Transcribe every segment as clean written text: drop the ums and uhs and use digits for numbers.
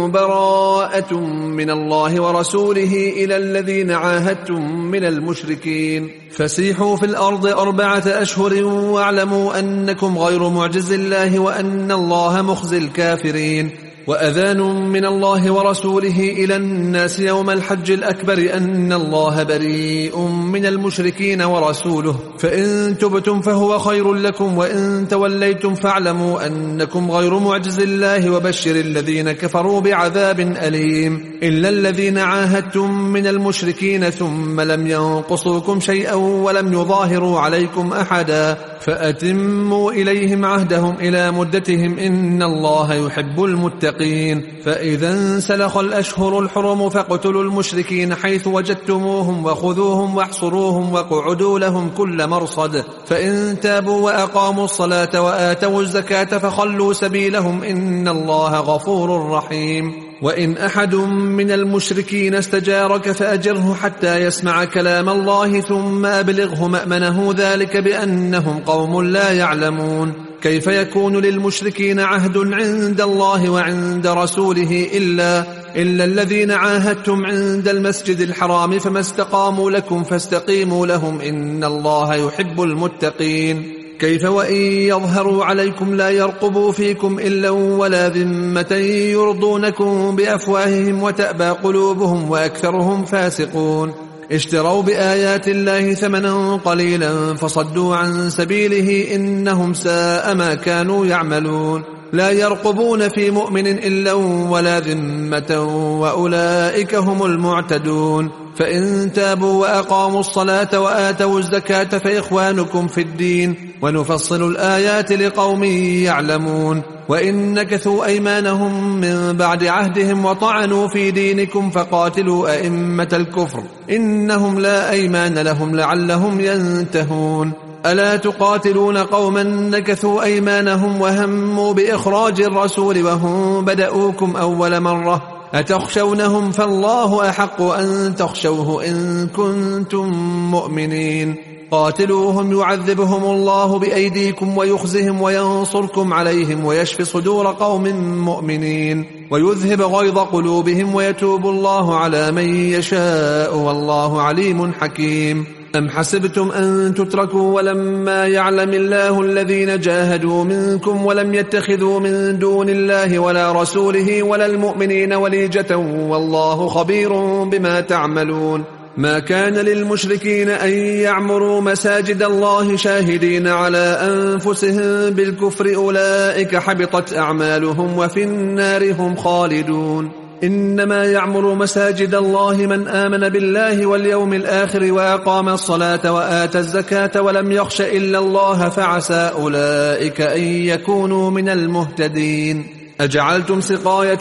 براءة من الله ورسوله إلى الذين عاهدتم من المشركين فسيحوا في الأرض 4 أشهر واعلموا أنكم غير معجز الله وأن الله مخزي الكافرين. وأذان من الله ورسوله إلى الناس يوم الحج الأكبر أن الله بريء من المشركين ورسوله فإن تبتم فهو خير لكم وإن توليتم فاعلموا أنكم غير معجز الله وبشر الذين كفروا بعذاب أليم. إلا الذين عاهدتم من المشركين ثم لم ينقصوكم شيئا ولم يظاهروا عليكم أحدا فأتموا إليهم عهدهم إلى مدتهم إن الله يحب المتقين. فإذا انسلخ الأشهر الحرم فاقتلوا المشركين حيث وجدتموهم وخذوهم واحصروهم واقعدوا لهم كل مرصد فإن تابوا وأقاموا الصلاة وآتوا الزكاة فخلوا سبيلهم إن الله غفور رحيم. وإن أحد من المشركين استجارك فأجره حتى يسمع كلام الله ثم أبلغه مأمنه ذلك بأنهم قوم لا يعلمون. كيف يكون للمشركين عهد عند الله وعند رسوله إلا الذين عاهدتم عند المسجد الحرام فما استقاموا لكم فاستقيموا لهم إن الله يحب المتقين. كيف وإن يظهروا عليكم لا يرقبوا فيكم إلا ولا ذمة يرضونكم بأفواههم وتأبى قلوبهم وأكثرهم فاسقون. اشتروا بآيات الله ثمنا قليلا فصدوا عن سبيله إنهم ساء ما كانوا يعملون. لا يرقبون في مؤمن إلا ولا ذمة وأولئك هم المعتدون. فإن تابوا وأقاموا الصلاة وآتوا الزكاة فإخوانكم في الدين ونفصل الآيات لقوم يعلمون. وإن نكثوا أيمانهم من بعد عهدهم وطعنوا في دينكم فقاتلوا أئمة الكفر إنهم لا أيمان لهم لعلهم ينتهون. ألا تقاتلون قوما نكثوا أيمانهم وهموا بإخراج الرسول وهم بدأوكم أول مرة أتخشونهم فالله أحق أن تخشوه إن كنتم مؤمنين. قاتلوهم يعذبهم الله بأيديكم ويخزهم وينصركم عليهم ويشفي صدور قوم مؤمنين ويذهب غيظ قلوبهم ويتوب الله على من يشاء والله عليم حكيم. أم حسبتم أن تتركوا ولما يعلم الله الذين جاهدوا منكم ولم يتخذوا من دون الله ولا رسوله ولا المؤمنين وليجة والله خبير بما تعملون. ما كان للمشركين أن يعمروا مساجد الله شاهدين على أنفسهم بالكفر أولئك حبطت أعمالهم وفي النار هم خالدون. إنما يعمر مساجد الله من آمن بالله واليوم الآخر وأقام الصلاة وآتى الزكاة ولم يخش إلا الله فعسى أولئك أن يكونوا من المهتدين. أجعلتم سقاية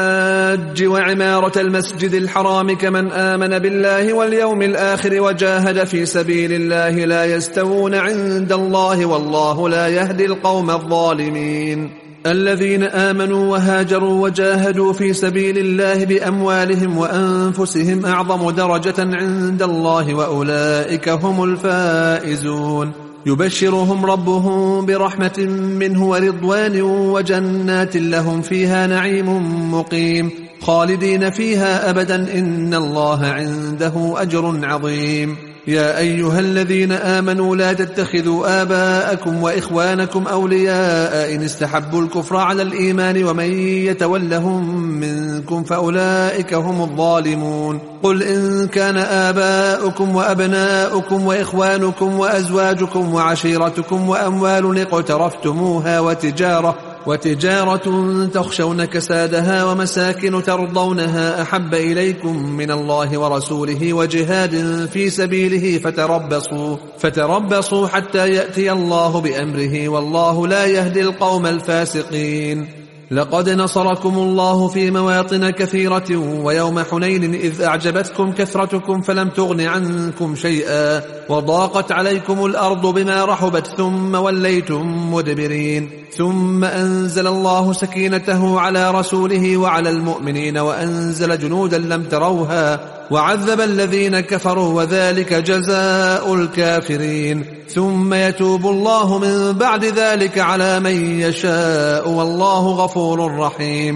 الحاج وعمارة المسجد الحرام كمن آمن بالله واليوم الآخر وجاهد في سبيل الله لا يستوون عند الله والله لا يهدي القوم الظالمين. الذين آمنوا وهاجروا وجاهدوا في سبيل الله بأموالهم وأنفسهم أعظم درجة عند الله وأولئك هم الفائزون. يبشرهم ربهم برحمة منه ورضوان وجنات لهم فيها نعيم مقيم خالدين فيها أبدا إن الله عنده أجر عظيم. يا أيها الذين آمنوا لا تتخذوا آباءكم وإخوانكم أولياء إن استحبوا الكفر على الإيمان ومن يتولهم منكم فأولئك هم الظالمون. قل إن كان آباؤكم وأبناؤكم وإخوانكم وأزواجكم وعشيرتكم وأموال اقترفتموها وتجارة تخشون كسادها ومساكن ترضونها أحب إليكم من الله ورسوله وجهاد في سبيله فتربصوا حتى يأتي الله بأمره والله لا يهدي القوم الفاسقين. لقد نصركم الله في مواطن كثيرة ويوم حنين إذ أعجبتكم كثرتكم فلم تغن عنكم شيئا وضاقت عليكم الأرض بما رحبت ثم وليتم مدبرين. ثم أنزل الله سكينته على رسوله وعلى المؤمنين وأنزل جنودا لم تروها وعذب الذين كفروا وذلك جزاء الكافرين. ثم يتوب الله من بعد ذلك على من يشاء والله غفور رحيم.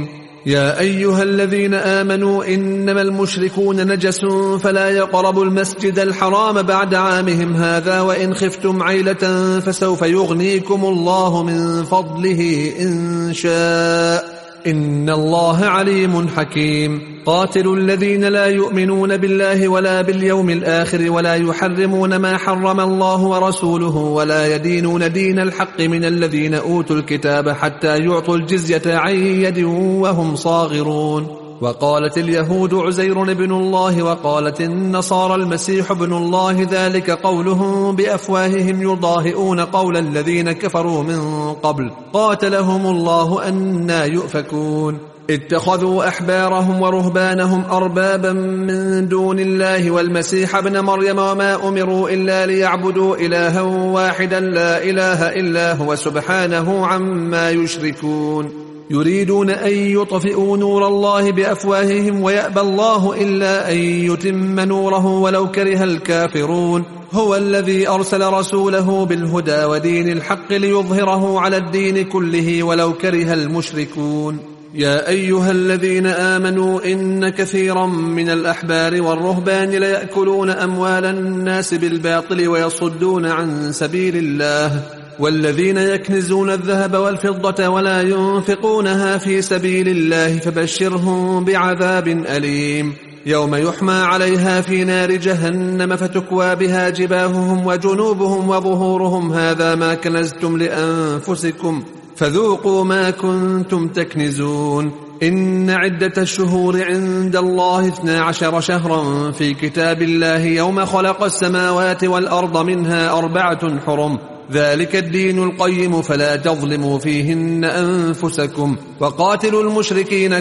يا أيها الذين آمنوا إنما المشركون نجس فلا يقربوا المسجد الحرام بعد عامهم هذا وإن خفتم عيلة فسوف يغنيكم الله من فضله إن شاء إن الله عليم حكيم قاتلوا الذين لا يؤمنون بالله ولا باليوم الآخر ولا يحرمون ما حرم الله ورسوله ولا يدينون دين الحق من الذين أوتوا الكتاب حتى يعطوا الجزية عن يد وهم صاغرون وقالت اليهود عزير ابن الله وقالت النصارى المسيح ابن الله ذلك قولهم بأفواههم يضاهئون قول الذين كفروا من قبل قاتلهم الله أنى يؤفكون اتخذوا أحبارهم ورهبانهم أربابا من دون الله والمسيح ابن مريم وما أمروا إلا ليعبدوا إلها واحدا لا إله إلا هو سبحانه عما يشركون يريدون أن يطفئوا نور الله بأفواههم ويأبى الله إلا أن يتم نوره ولو كره الكافرون هو الذي أرسل رسوله بالهدى ودين الحق ليظهره على الدين كله ولو كره المشركون يا أيها الذين آمنوا إن كثيرا من الأحبار والرهبان ليأكلون أموال الناس بالباطل ويصدون عن سبيل الله والذين يكنزون الذهب والفضة ولا ينفقونها في سبيل الله فبشرهم بعذاب أليم يوم يحمى عليها في نار جهنم فتكوى بها جباههم وجنوبهم وظهورهم هذا ما كنزتم لأنفسكم فذوقوا ما كنتم تكنزون إن عدة الشهور عند الله 12 شهرا في كتاب الله يوم خلق السماوات والأرض منها 4 حرم ذلك الدين القيم فلا تظلموا فيهن أنفسكم وقاتلوا المشركين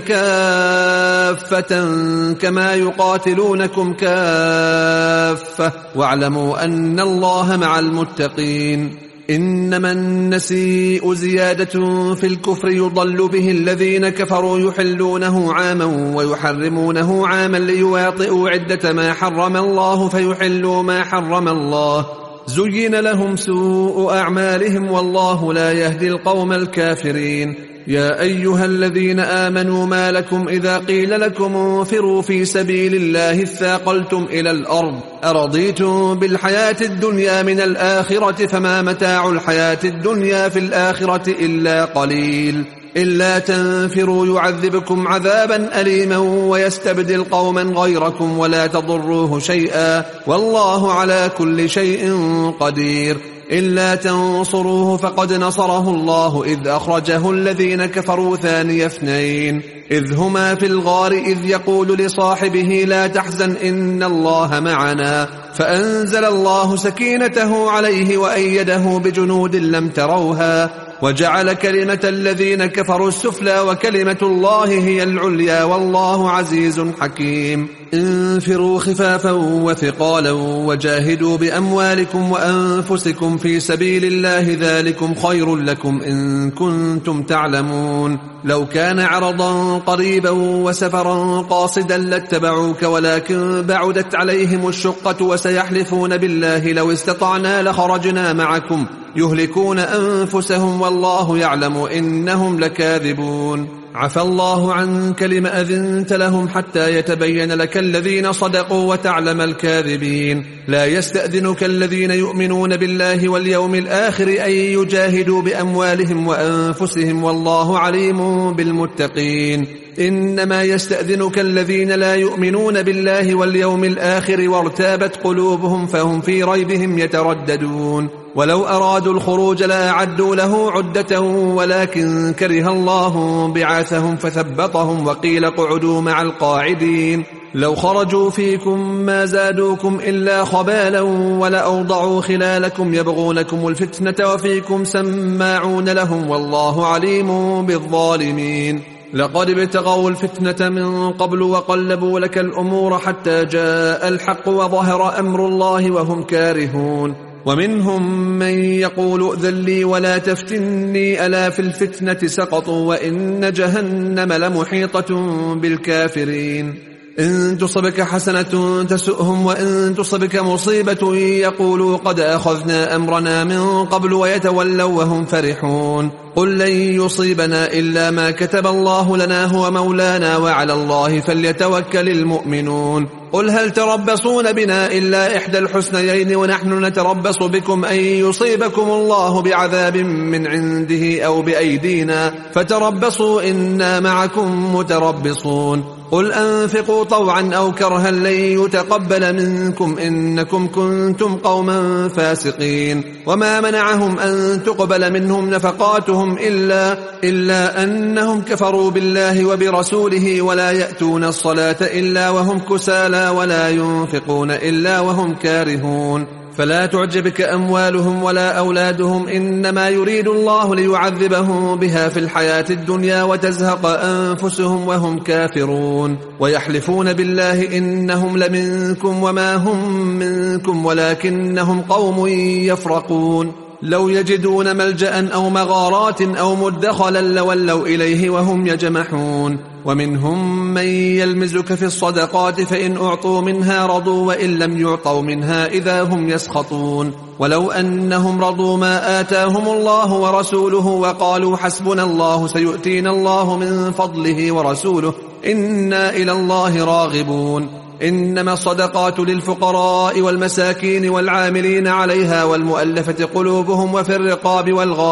كافة كما يقاتلونكم كافة واعلموا أن الله مع المتقين إنما النسيء زيادة في الكفر يضل به الذين كفروا يحلونه عاما ويحرمونه عاما ليواطئوا عدة ما حرم الله فيحلوا ما حرم الله زين لهم سوء أعمالهم والله لا يهدي القوم الكافرين يا أيها الذين آمنوا ما لكم إذا قيل لكم انفروا في سبيل الله اثاقلتم إلى الأرض أرضيتم بالحياة الدنيا من الآخرة فما متاع الحياة الدنيا في الآخرة إلا قليل إلا تنفروا يعذبكم عذابا أليما ويستبدل قوما غيركم ولا تضروه شيئا والله على كل شيء قدير إلا تنصروه فقد نصره الله إذ أخرجه الذين كفروا ثاني اثنين إذ هما في الغار إذ يقول لصاحبه لا تحزن إن الله معنا فأنزل الله سكينته عليه وأيده بجنود لم تروها وجعل كلمة الذين كفروا السفلى وكلمة الله هي العليا والله عزيز حكيم انفروا خفافا وثقالا وجاهدوا بأموالكم وأنفسكم في سبيل الله ذلكم خير لكم إن كنتم تعلمون لو كان عرضا قريبا وسفرا قاصدا لاتبعوك ولكن بعدت عليهم الشقة وسيحلفون بالله لو استطعنا لخرجنا معكم يهلكون أنفسهم والله يعلم إنهم لكاذبون عفى الله عنك لم أذنت لهم حتى يتبين لك الذين صدقوا وتعلم الكاذبين لا يستأذنك الذين يؤمنون بالله واليوم الآخر أن يجاهدوا بأموالهم وأنفسهم والله عليم بالمتقين إنما يستأذنك الذين لا يؤمنون بالله واليوم الآخر وارتابت قلوبهم فهم في ريبهم يترددون ولو أرادوا الخروج لأعدوا له عدة ولكن كره الله بعاثهم فثبطهم وقيل اقعدوا مع القاعدين لو خرجوا فيكم ما زادوكم إلا خبالا ولأوضعوا خلالكم يبغونكم الفتنة وفيكم سماعون لهم والله عليم بالظالمين لقد ابتغوا الفتنة من قبل وقلبوا لك الأمور حتى جاء الحق وظهر أمر الله وهم كارهون ومنهم من يقول ائذن لي ولا تفتني ألا في الفتنة سقطوا وإن جهنم لمحيطة بالكافرين إن تصبك حسنة تسؤهم وإن تصبك مصيبة يقولوا قد أخذنا أمرنا من قبل ويتولوا وهم فرحون. قل لن يصيبنا إلا ما كتب الله لنا هو مولانا وعلى الله فليتوكل المؤمنون. قل هل تربصون بنا إلا إحدى الحسنيين ونحن نتربص بكم أن يصيبكم الله بعذاب من عنده أو بأيدينا فتربصوا إنا معكم متربصون. قل أنفقوا طوعا أو كرها لن يتقبل منكم إنكم كنتم قوما فاسقين. وما منعهم أن تقبل منهم نفقاتهم إلا أنهم كفروا بالله وبرسوله ولا يأتون الصلاة إلا وهم كسالى ولا ينفقون إلا وهم كارهون. فلا تعجبك أموالهم ولا أولادهم إنما يريد الله ليعذبهم بها في الحياة الدنيا وتزهق أنفسهم وهم كافرون. ويحلفون بالله إنهم لمنكم وما هم منكم ولكنهم قوم يفرقون. لو يجدون ملجأ أو مغارات أو مدخلا لولوا إليه وهم يجمحون. ومنهم من يلمزك في الصدقات فإن أعطوا منها رضوا وإن لم يعطوا منها إذا هم يسخطون. ولو أنهم رضوا ما آتاهم الله ورسوله وقالوا حسبنا الله سيؤتينا الله من فضله ورسوله إنا إلى الله راغبون. إنما الصدقات للفقراء والمساكين والعاملين عليها والمؤلفة قلوبهم وفي الرقاب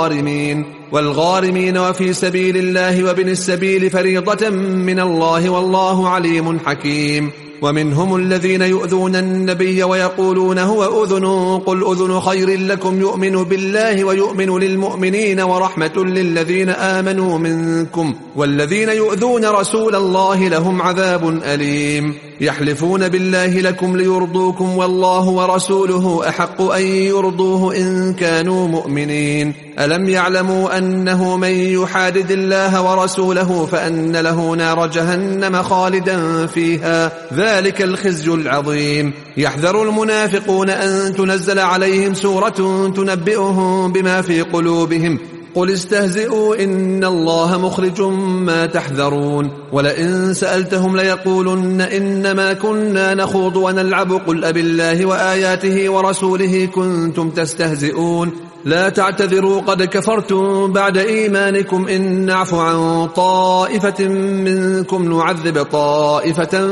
والغارمين وفي سبيل الله وابن السبيل فريضة من الله والله عليم حكيم. ومنهم الذين يؤذون النبي ويقولون هو أذن قل أذن خير لكم يؤمن بالله ويؤمن للمؤمنين ورحمة للذين آمنوا منكم والذين يؤذون رسول الله لهم عذاب أليم. يحلفون بالله لكم ليرضوكم والله ورسوله أحق أن يرضوه إن كانوا مؤمنين. ألم يعلموا أنه من يحادد الله ورسوله فأن له نار جهنم خالدا فيها ذلك الخزي العظيم. يحذر المنافقون أن تنزل عليهم سورة تنبئهم بما في قلوبهم قل استهزئوا إن الله مخرج ما تحذرون. ولئن سألتهم ليقولن إنما كنا نخوض ونلعب قل أبالله وآياته ورسوله كنتم تستهزئون لا تعتذروا قد كفرتم بعد إيمانكم إن نعفو عن طائفة منكم نعذب طائفة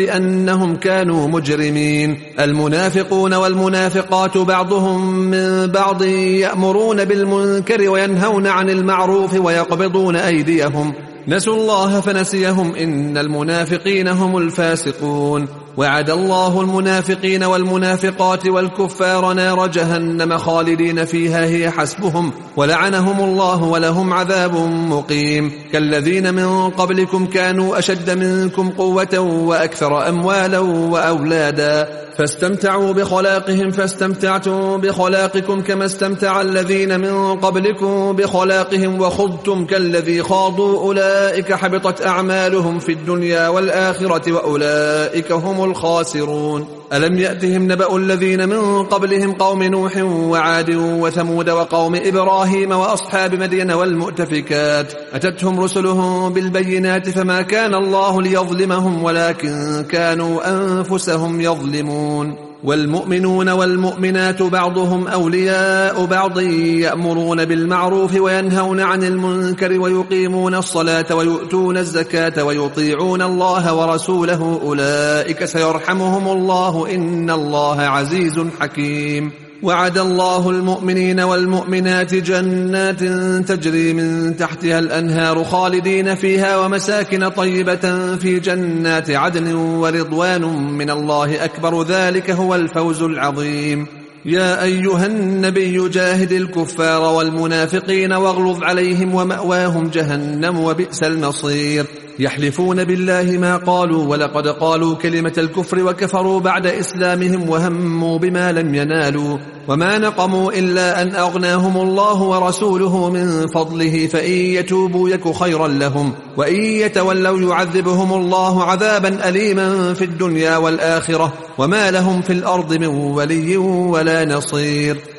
بأنهم كانوا مجرمين. المنافقون والمنافقات بعضهم من بعض يأمرون بالمنكر وينهون عن المعروف ويقبضون أيديهم نسوا الله فنسيهم إن المنافقين هم الفاسقون. وعد الله المنافقين والمنافقات والكفار نار جهنم خالدين فيها هي حسبهم ولعنهم الله ولهم عذاب مقيم. كالذين من قبلكم كانوا أشد منكم قوة وأكثر أموالا وأولادا فاستمتعوا بخلاقهم فاستمتعتم بخلاقكم كما استمتع الذين من قبلكم بخلاقهم وخضتم كالذي خاضوا أولئك حبطت أعمالهم في الدنيا والآخرة وأولئك هم الخاسرون. ألم يأتهم نبأ الذين من قبلهم قوم نوح وعاد وثمود وقوم إبراهيم وأصحاب مدين والمؤتفكات أتتهم رسلهم بالبينات فما كان الله ليظلمهم ولكن كانوا أنفسهم يظلمون. والمؤمنون والمؤمنات بعضهم أولياء بعض يأمرون بالمعروف وينهون عن المنكر ويقيمون الصلاة ويؤتون الزكاة ويطيعون الله ورسوله أولئك سيرحمهم الله إن الله عزيز حكيم. وعد الله المؤمنين والمؤمنات جنات تجري من تحتها الأنهار خالدين فيها ومساكن طيبة في جنات عدن ورضوان من الله أكبر ذلك هو الفوز العظيم. يا أيها النبي جاهد الكفار والمنافقين واغلظ عليهم ومأواهم جهنم وبئس المصير. يحلفون بالله ما قالوا ولقد قالوا كلمة الكفر وكفروا بعد إسلامهم وهموا بما لم ينالوا وما نقموا إلا أن أغناهم الله ورسوله من فضله فإن يتوبوا يك خيرا لهم وإن يتولوا يعذبهم الله عذابا أليما في الدنيا والآخرة وما لهم في الأرض من ولي ولا نصير.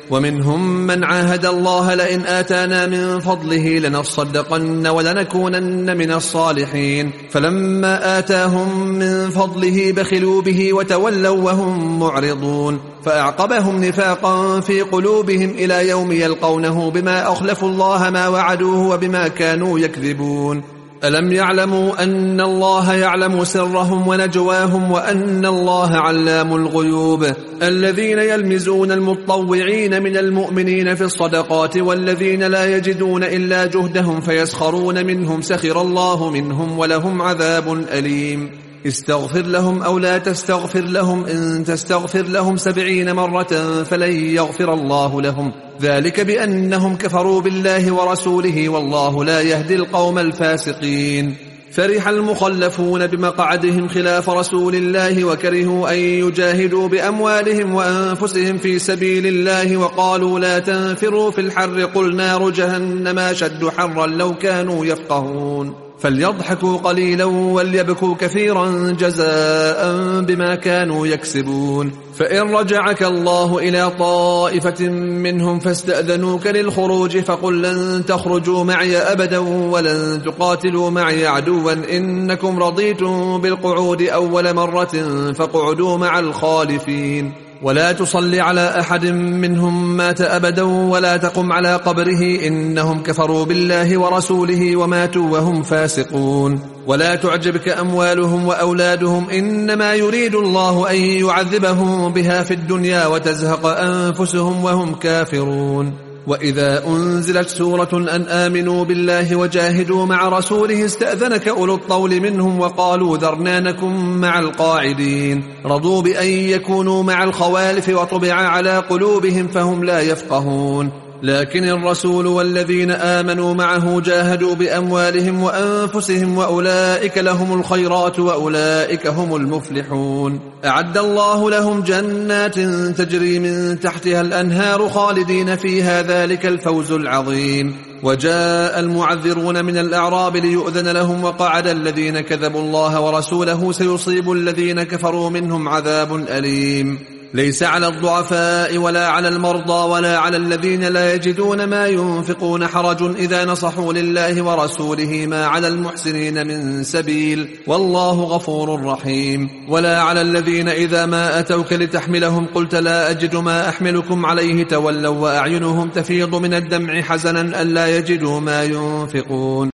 ومنهم من عاهد الله لئن آتانا من فضله لنصدقن ولنكونن من الصالحين فلما آتاهم من فضله بخلوا به وتولوا وهم معرضون فأعقبهم نفاقا في قلوبهم إلى يوم يلقونه بما أخلفوا الله ما وعدوه وبما كانوا يكذبون ألم يعلموا أن الله يعلم سرهم ونجواهم وأن الله علام الغيوب الذين يلمزون المتطوعين من المؤمنين في الصدقات والذين لا يجدون إلا جهدهم فيسخرون منهم سخر الله منهم ولهم عذاب أليم استغفر لهم أو لا تستغفر لهم إن تستغفر لهم 70 مرة فلن يغفر الله لهم ذلك بأنهم كفروا بالله ورسوله والله لا يهدي القوم الفاسقين فرح المخلفون بمقعدهم خلاف رسول الله وكرهوا أن يجاهدوا بأموالهم وأنفسهم في سبيل الله وقالوا لا تنفروا في الحر قل نار جهنم أشد حرا لو كانوا يفقهون فليضحكوا قليلا وليبكوا كثيرا جزاء بما كانوا يكسبون فإن رجعك الله إلى طائفة منهم فاستأذنوك للخروج فقل لن تخرجوا معي أبدا ولن تقاتلوا معي عدوا إنكم رضيتم بالقعود أول مرة فاقعدوا مع الخالفين ولا تصل على أحد منهم مات أبدا ولا تقم على قبره إنهم كفروا بالله ورسوله وماتوا وهم فاسقون ولا تعجبك أموالهم وأولادهم إنما يريد الله أن يعذبهم بها في الدنيا وتزهق أنفسهم وهم كافرون وإذا أنزلت سورة أن آمنوا بالله وجاهدوا مع رسوله استأذنك أولو الطول منهم وقالوا ذرنا نكن مع القاعدين رضوا بأن يكونوا مع الخوالف وطبع على قلوبهم فهم لا يفقهون لكن الرسول والذين آمنوا معه جاهدوا بأموالهم وأنفسهم وأولئك لهم الخيرات وأولئك هم المفلحون أعد الله لهم جنات تجري من تحتها الأنهار خالدين فيها ذلك الفوز العظيم وجاء المعذرون من الأعراب ليؤذن لهم وقعد الذين كذبوا الله ورسوله سيصيب الذين كفروا منهم عذاب أليم ليس على الضعفاء ولا على المرضى ولا على الذين لا يجدون ما ينفقون حرج إذا نصحوا لله ورسوله ما على المحسنين من سبيل والله غفور رحيم ولا على الذين إذا ما أتوك لتحملهم قلت لا أجد ما أحملكم عليه تولوا وأعينهم تفيض من الدمع حزنا ألا يجدوا ما ينفقون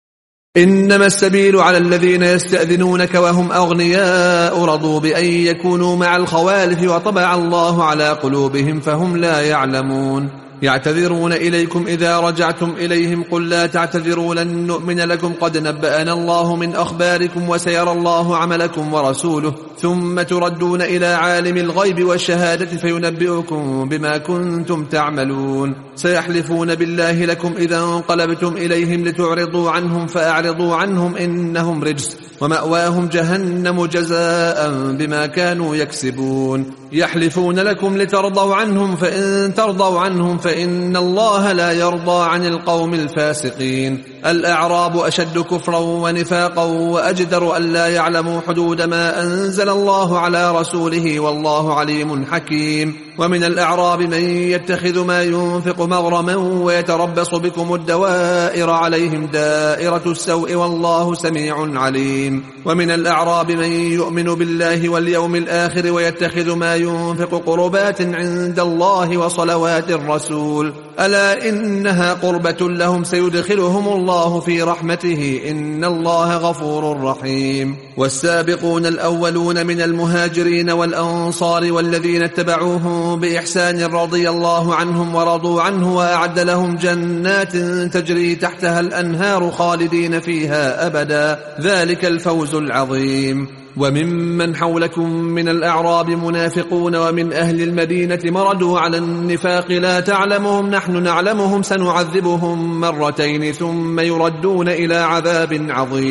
إنما السبيل على الذين يستأذنونك وهم أغنياء رضوا بأن يكونوا مع الخوالف وطبع الله على قلوبهم فهم لا يعلمون يعتذرون إليكم إذا رجعتم إليهم قل لا تعتذروا لن نؤمن لكم قد نبأنا الله من أخباركم وسيرى الله عملكم ورسوله ثم تردون إلى عالم الغيب والشهادة فينبئكم بما كنتم تعملون سيحلفون بالله لكم إذا انقلبتم إليهم لتعرضوا عنهم فأعرضوا عنهم إنهم رجس ومأواهم جهنم جزاء بما كانوا يكسبون يحلفون لكم لترضوا عنهم فإن ترضوا عنهم فإن الله لا يرضى عن القوم الفاسقين الأعراب أشد كفرا ونفاقا وأجدر أن لا يعلموا حدود ما أنزل الله على رسوله والله عليم حكيم ومن الأعراب من يتخذ ما ينفق مغرما ويتربص بكم الدوائر عليهم دائرة السوء والله سميع عليم ومن الأعراب من يؤمن بالله واليوم الآخر ويتخذ ما ينفق قربات عند الله وصلوات الرسول ألا إنها قربة لهم سيدخلهم الله في رحمته إن الله غفور رحيم والسابقون الأولون من المهاجرين والأنصار والذين اتبعوهم بإحسان رضي الله عنهم ورضوا عنه وأعد لهم جنات تجري تحتها الأنهار خالدين فيها أبدا ذلك الفوز العظيم وممن حولكم من الأعراب منافقون ومن أهل المدينة مردوا على النفاق لا تعلمهم نحن نعلمهم سنعذبهم مرتين ثم يردون إلى عذاب عظيم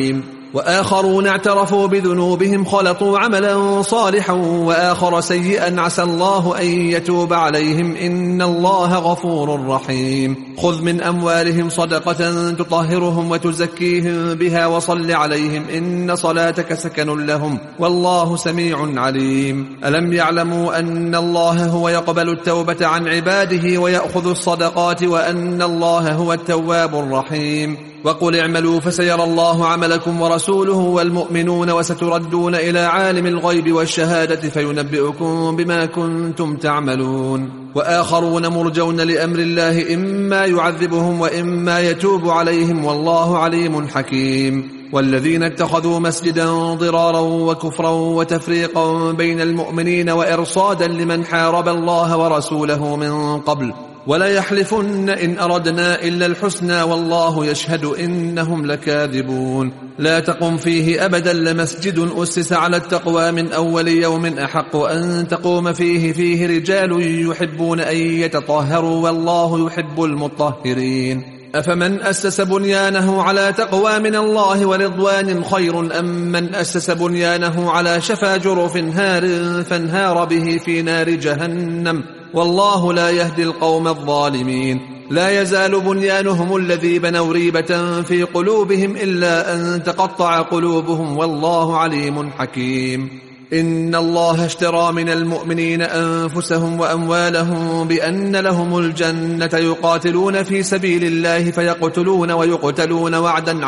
وآخرون اعترفوا بذنوبهم خلطوا عملا صالحا وآخر سيئا عسى الله أن يتوب عليهم إن الله غفور رحيم. خذ من أموالهم صدقة تطهرهم وتزكيهم بها وصل عليهم إن صلاتك سكن لهم والله سميع عليم. ألم يعلموا أن الله هو يقبل التوبة عن عباده ويأخذ الصدقات وأن الله هو التواب الرحيم. وقل اعملوا فسيرى الله عملكم ورسوله والمؤمنون وستردون إلى عالم الغيب والشهادة فينبئكم بما كنتم تعملون. وآخرون مرجون لأمر الله إما يعذبهم وإما يتوب عليهم والله عليم حكيم. والذين اتخذوا مسجدا ضرارا وكفرا وتفريقا بين المؤمنين وإرصادا لمن حارب الله ورسوله من قبل ولا يحلفن إن أردنا إلا الحسنى والله يشهد إنهم لكاذبون. لا تقم فيه أبدا لمسجد أسس على التقوى من أول يوم أحق أن تقوم فيه رجال يحبون أن يتطهروا والله يحب المطهرين. أفمن أسس بنيانه على تقوى من الله ورضوان خير أم من أسس بنيانه على شفا جرف هار فانهار به في نار جهنم والله لا يهدي القوم الظالمين. لا يزال بنيانهم الذي بنوا ريبة في قلوبهم إلا أن تقطع قلوبهم والله عليم حكيم. إن الله اشترى من المؤمنين أنفسهم وأموالهم بأن لهم الجنة يقاتلون في سبيل الله فيقتلون ويقتلون وعدا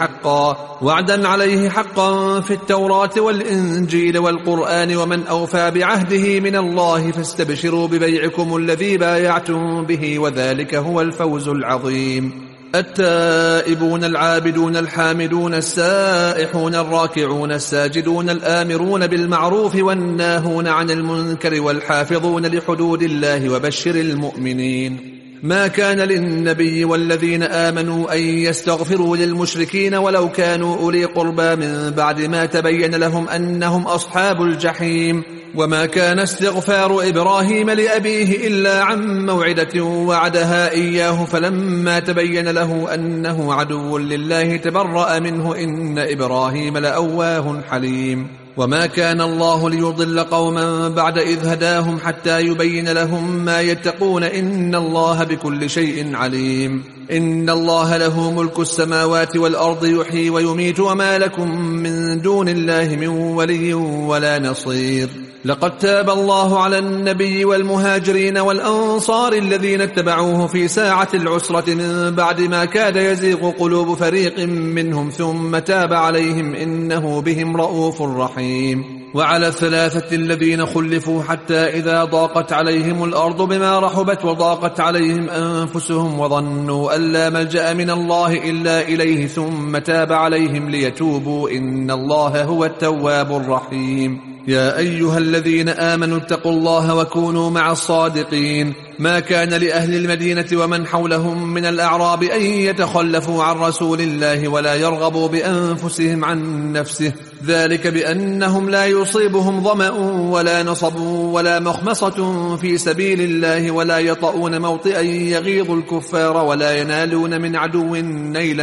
عليه حقا في التوراة والإنجيل والقرآن ومن أوفى بعهده من الله فاستبشروا ببيعكم الذي بايعتم به وذلك هو الفوز العظيم. التائبون العابدون الحامدون السائحون الراكعون الساجدون الآمرون بالمعروف والناهون عن المنكر والحافظون لحدود الله وبشر المؤمنين. ما كان للنبي والذين آمنوا أن يستغفروا للمشركين ولو كانوا أولي قربى من بعد ما تبين لهم أنهم أصحاب الجحيم. وما كان استغفار إبراهيم لأبيه إلا عن موعدة وعدها إياه فلما تبين له أنه عدو لله تبرأ منه إن إبراهيم لأواه حليم. وما كان الله ليضل قوما بعد إذ هداهم حتى يبين لهم ما يتقون إن الله بكل شيء عليم. إن الله له ملك السماوات والأرض يحيي ويميت وما لكم من دون الله من ولي ولا نصير. لقد تاب الله على النبي والمهاجرين والأنصار الذين اتبعوه في ساعة العسرة من بعد ما كاد يزيغ قلوب فريق منهم ثم تاب عليهم إنه بهم رؤوف رحيم. وعلى الثلاثة الذين خلفوا حتى إذا ضاقت عليهم الأرض بما رحبت وضاقت عليهم أنفسهم وظنوا أن لا ملجأ من الله إلا إليه ثم تاب عليهم ليتوبوا إن الله هو التواب الرحيم. يا أيها الذين آمنوا اتقوا الله وكونوا مع الصادقين. ما كان لأهل المدينة ومن حولهم من الأعراب أن يتخلفوا عن رسول الله ولا يرغبوا بأنفسهم عن نفسه ذلك بأنهم لا يصيبهم ظمأ ولا نصب ولا مخمصة في سبيل الله ولا يطؤون موطئا يغيظ الكفار ولا ينالون من عدو نيلا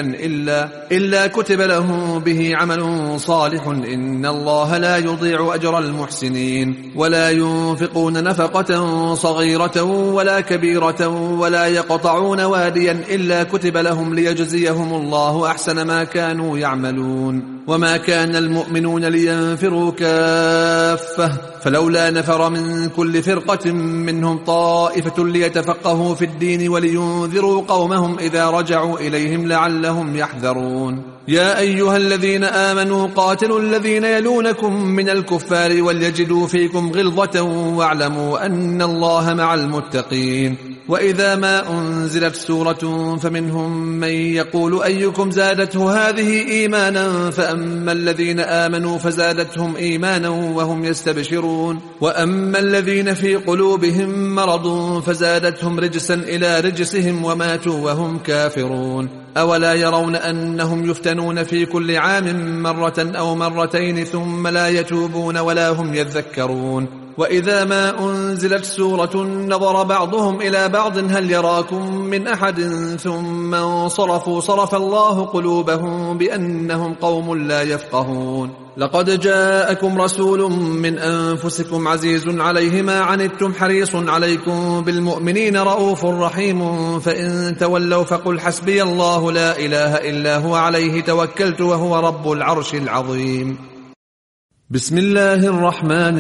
إلا كتب لهم به عمل صالح إن الله لا يضيع أجر المحسنين. ولا ينفقون نفقة صغيرة ولا كبيرة ولا يقطعون واديا إلا كتب لهم ليجزيهم الله أحسن ما كانوا يعملون. وما كان المؤمنون لينفروا كافة فلولا نفر من كل فرقة منهم طائفة ليتفقهوا في الدين ولينذروا قومهم إذا رجعوا إليهم لعلهم يحذرون. يا أيها الذين آمنوا قاتلوا الذين يلونكم من الكفار وليجدوا فيكم غلظة واعلموا أن الله مع المتقين. وإذا ما أنزلت سورة فمنهم من يقول أيكم زادته هذه إيمانا فأما الذين آمنوا فزادتهم إيمانا وهم يستبشرون وأما الذين في قلوبهم مرض فزادتهم رجسا إلى رجسهم وماتوا وهم كافرون. أولا يرون أنهم يفتنون في كل عام مرة أو مرتين ثم لا يتوبون ولا هم يذكرون. وإذا ما أنزلت سورة نظر بعضهم إلى بعض هل يراكم من أحد ثم انصرفوا صرف الله قلوبهم بأنهم قوم لا يفقهون. لقد جاءكم رسول من أنفسكم عزيز عليه ما عنتم حريص عليكم بالمؤمنين رؤوف رحيم، فإن تولوا فقل حسبي الله لا إله إلا هو عليه توكلت وهو رب العرش العظيم. بسم الله الرحمن